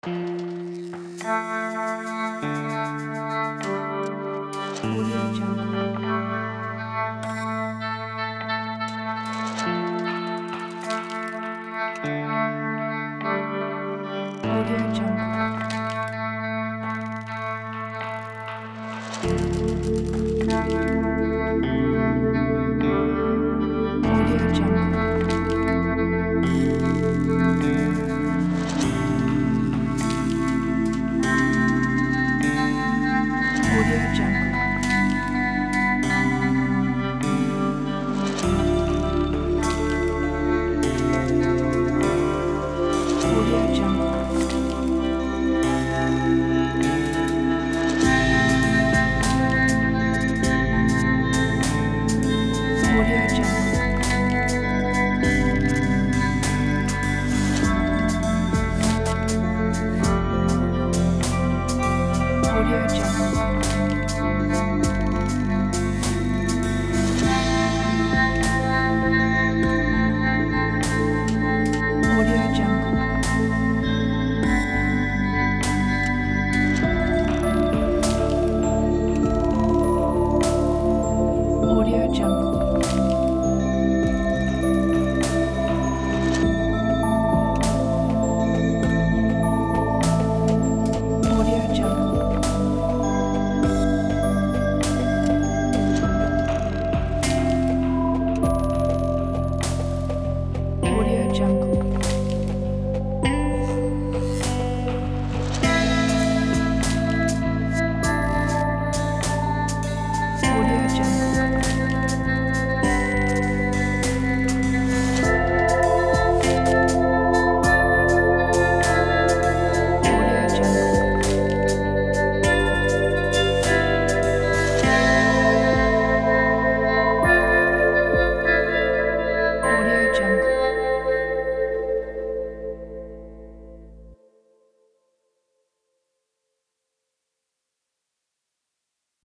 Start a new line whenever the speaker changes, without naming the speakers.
Audio Jungle. Audio Jungle. Audio Jungle. Audio Jungle. Audio Jungle. Audio Jungle. Audio Jungle. Audio Jungle. Audio Jungle. Audio Jungle. Audio Jungle. Audio Jungle. Audio Jungle. Audio Jungle.